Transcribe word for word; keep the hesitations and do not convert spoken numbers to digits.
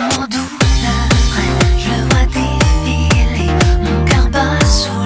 mon doux le vrai, je le vois défiler, mon cœur bat sous